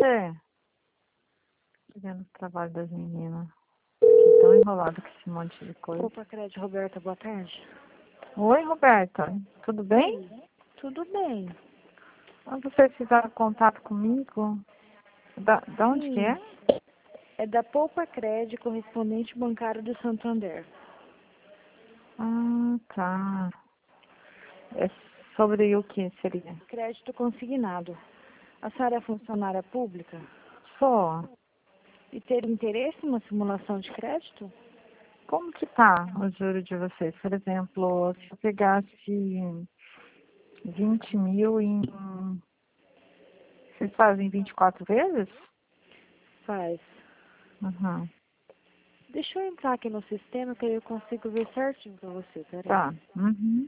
você? Tô vendo o trabalho das meninas. Fiquei tão enrolado com esse monte de coisa. Opa, Crédito, Roberta, boa tarde. Oi, Roberta. Tudo bem? Oi, tudo bem. Vocês fizeram contato comigo? Da onde que é? Sim, é da Poupa Crédito, correspondente bancário do Santander. Ah, tá. É sobre o que seria? Crédito consignado. A senhora é funcionária pública Só. e ter interesse em uma simulação de crédito? Como que tá o juro de vocês? Por exemplo, se eu pegasse 20 mil em... Vocês fazem 24 vezes? Faz. Uhum. Deixa eu entrar aqui no sistema que aí eu consigo ver certinho pra você, peraí. Tá. Uhum.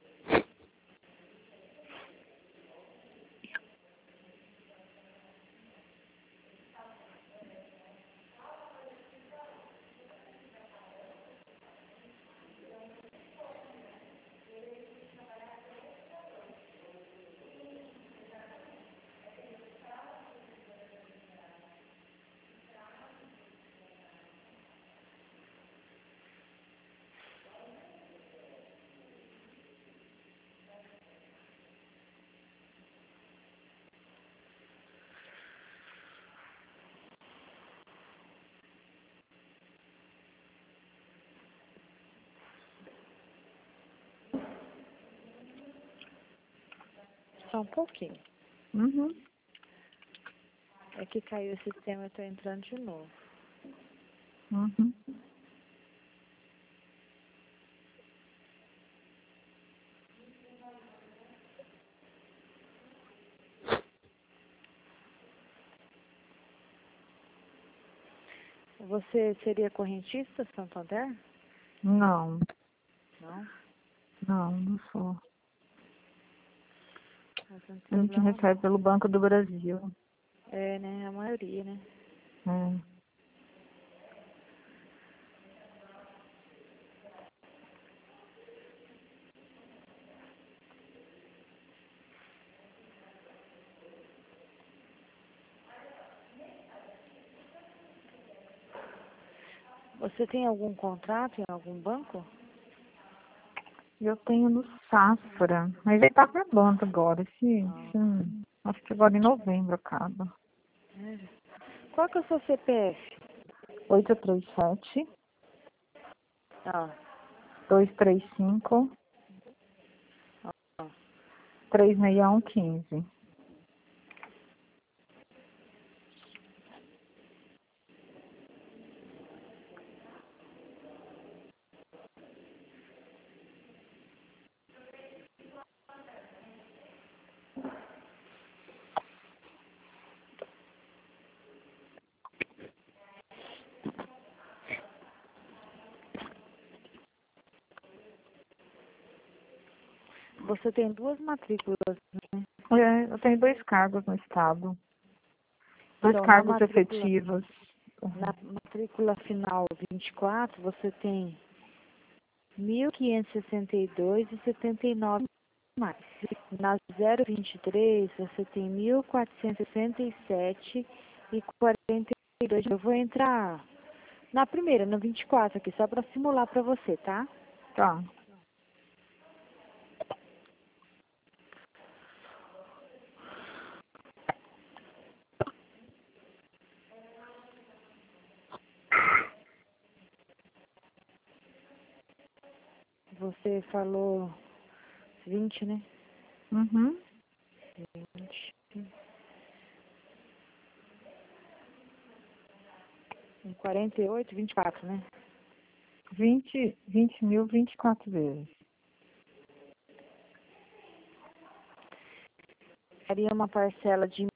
Só um pouquinho. Uhum. É que caiu o sistema e eu tô entrando de novo. Uhum. Você seria correntista, Santander? Não, Não? não sou. Não tem A gente problema recebe não. pelo Banco do Brasil. É, né? A maioria, né? É. Você tem algum contrato em algum banco? Eu tenho no Safra, mas ele tá acabando agora. Acho que agora em novembro acaba. É. Qual que é o seu CPF? 837 Ah, 235 ah. 36115. Você tem duas matrículas, né? Eu tenho 2 cargos no estado. 2 Então, cargos efetivos. na matrícula final 24, você tem 1.562,79 mais. Na 023, você tem 1.467,42. Eu vou entrar na primeira, no 24 aqui, só para simular para você, tá? Tá. Você falou 20, né? Uhum. 20. Em 48, 24, né? 20 mil, 24 vezes. Seria uma parcela de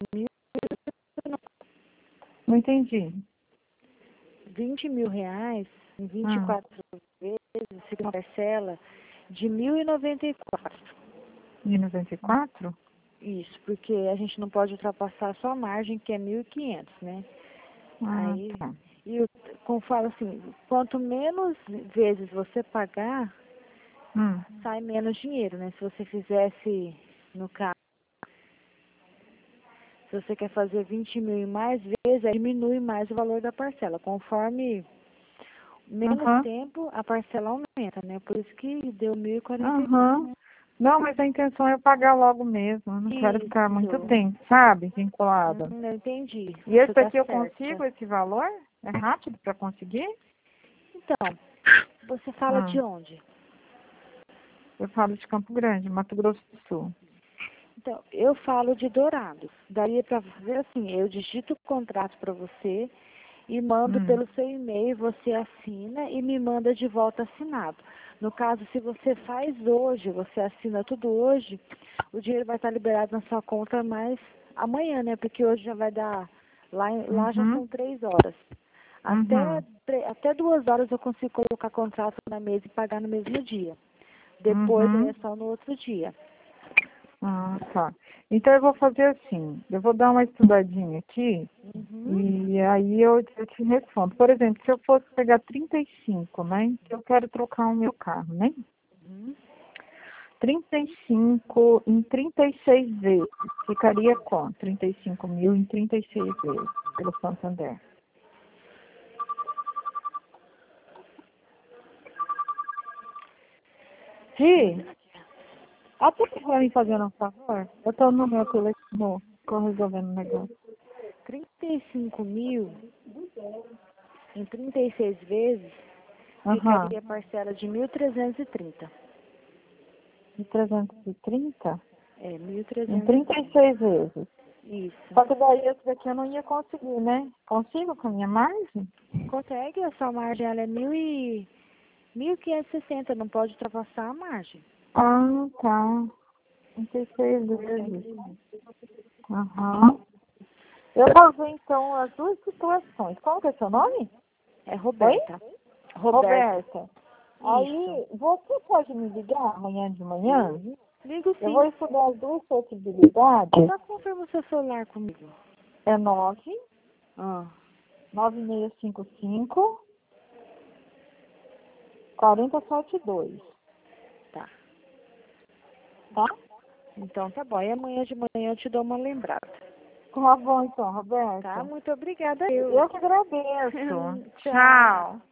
Não entendi. 20 mil reais em Hum. 24 vezes, seria uma parcela de 1.094. De 94? Isso, porque a gente não pode ultrapassar só a margem, que é 1.500, né? Ah, Aí, tá. como falo assim, quanto menos vezes você pagar, Hum. sai menos dinheiro, né? Se você fizesse, no caso, Se você quer fazer 20 mil e mais vezes, aí diminui mais o valor da parcela. Conforme menos tempo, a parcela aumenta, né? Por isso que deu 1.040. Não, mas a intenção é pagar logo mesmo. Eu não quero ficar muito tempo, sabe? Vinculada. Eu entendi. E esse aqui eu consigo, esse valor? É rápido para conseguir? Então, você fala de onde? Eu falo de Campo Grande, Mato Grosso do Sul. Então, eu falo de Dourados. Daria para fazer assim, eu digito o contrato para você e mando pelo seu e-mail, você assina e me manda de volta assinado. No caso, se você faz hoje, você assina tudo hoje, o dinheiro vai estar liberado na sua conta mais amanhã, né? Porque hoje já vai dar, lá já são 3 horas. Até 2 horas eu consigo colocar contrato na mesa e pagar no mesmo dia. Depois é só no outro dia. Tá. Então eu vou fazer assim, eu vou dar uma estudadinha aqui e aí eu te respondo. Por exemplo, se eu fosse pegar 35, né? Que eu quero trocar o meu carro, né? 35 em 36 vezes. Ficaria quanto? 35 mil em 36 vezes pelo Santander. Ri, até que vai me fazer um favor? Eu tô no meu telefone, tô resolvendo o negócio. 35 mil em 36 vezes ficaria a parcela de 1.330. De 330? É, 1.330. Em 36 vezes. Isso. Só que daí esse daqui eu não ia conseguir, né? Consigo com a minha margem? Consegue, a sua margem ela é 1.560, não pode ultrapassar a margem. Tá. 36 vezes. Eu vou ver então as duas situações. Qual que é seu nome? É Roberta. Oi? Roberta. Aí, você pode me ligar amanhã de manhã? Ligo sim. Eu vou estudar as duas possibilidades. Só confirma o seu celular comigo. É 9655 4072. Tá. Tá? Então tá bom. E amanhã de manhã eu te dou uma lembrada. Tá bom então, Roberta. Tá? Muito obrigada. Eu que agradeço. Tchau.